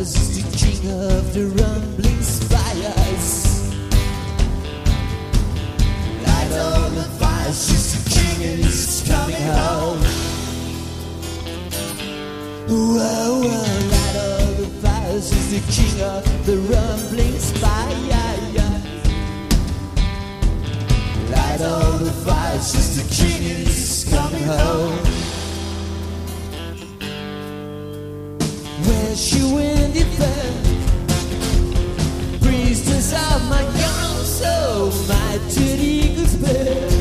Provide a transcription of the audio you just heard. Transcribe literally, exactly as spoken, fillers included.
fires is the king of the rumbling spires. Light all the fires, he's the king and he's coming home. Whoa, whoa, light all the fires, he's the king of the rumbling spires. Light all the fires, he's the king and he's coming home. Where's you in the fair? Priestess of my young soul, my titty goes bare.